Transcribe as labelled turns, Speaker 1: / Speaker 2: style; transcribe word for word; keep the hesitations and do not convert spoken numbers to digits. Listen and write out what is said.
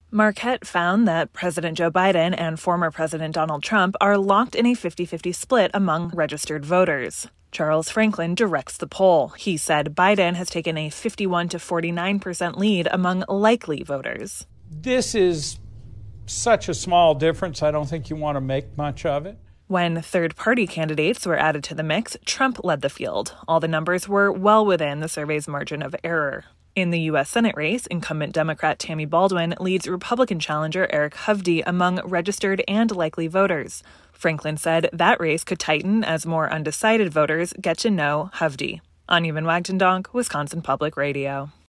Speaker 1: Marquette found that President Joe Biden and former President Donald Trump are locked in a fifty-fifty split among registered voters. Charles Franklin directs the poll. He said Biden has taken a fifty-one to forty-nine percent lead among likely voters.
Speaker 2: This is such a small difference, I don't think you want to make much of it.
Speaker 1: When third-party candidates were added to the mix, Trump led the field. All the numbers were well within the survey's margin of error. In the U S Senate race, incumbent Democrat Tammy Baldwin leads Republican challenger Eric Hovde among registered and likely voters. Franklin said that race could tighten as more undecided voters get to know Hovde. Anya Van Wagtendonk, Wisconsin Public Radio.